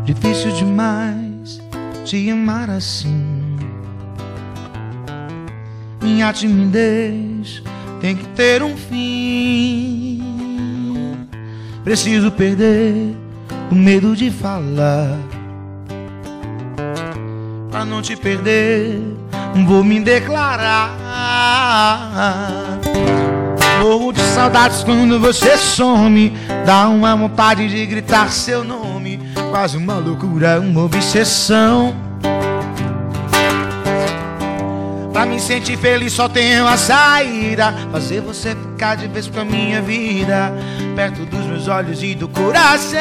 Difícil demais te amar assim. Minha timidez tem que ter um fim. Preciso perder o medo de falar. Pra não te perder, vou me declarar. Morro de saudades quando você some. Dá uma vontade de gritar seu nome. Quase uma loucura, uma obsessão. Pra me sentir feliz só tenho a saída: fazer você ficar de vez com a minha vida, perto dos meus olhos e do coração.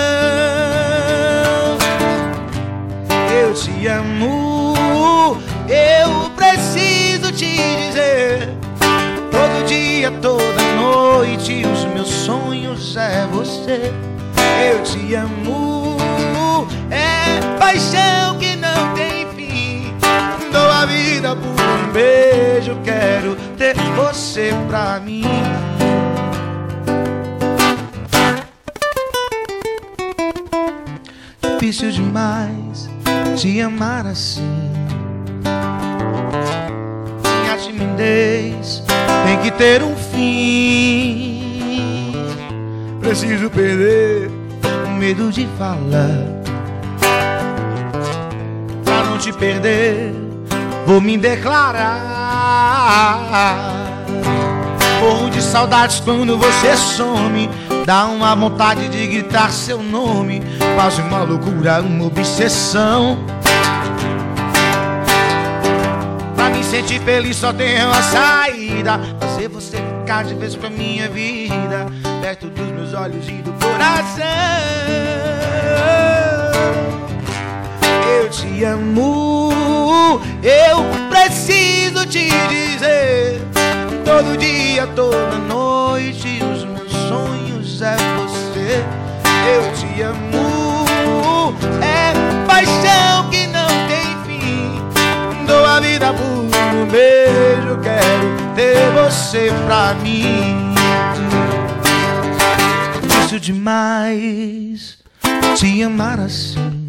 Eu te amo, eu preciso te dizer. Todo dia, toda noite, os meus sonhos é você. Eu te amo, é paixão que não tem fim. Dou a vida por um beijo, quero ter você pra mim. Difícil demais te amar assim. Minha timidez tem que ter um fim. Preciso perder o medo de falar. Pra não te perder, vou me declarar. Morro de saudades quando você some. Dá uma vontade de gritar seu nome. Quase uma loucura, uma obsessão. Pra me sentir feliz só tenho a saída: fazer você ficar de vez com a minha vida, perto dos meus olhos e do coração. Eu te amo, eu preciso te dizer. Todo dia, toda noite, os meus sonhos é você. Eu te amo, é paixão que não tem fim. Dou a vida por um beijo, quero ter você pra mim. Difícil demais te amar assim.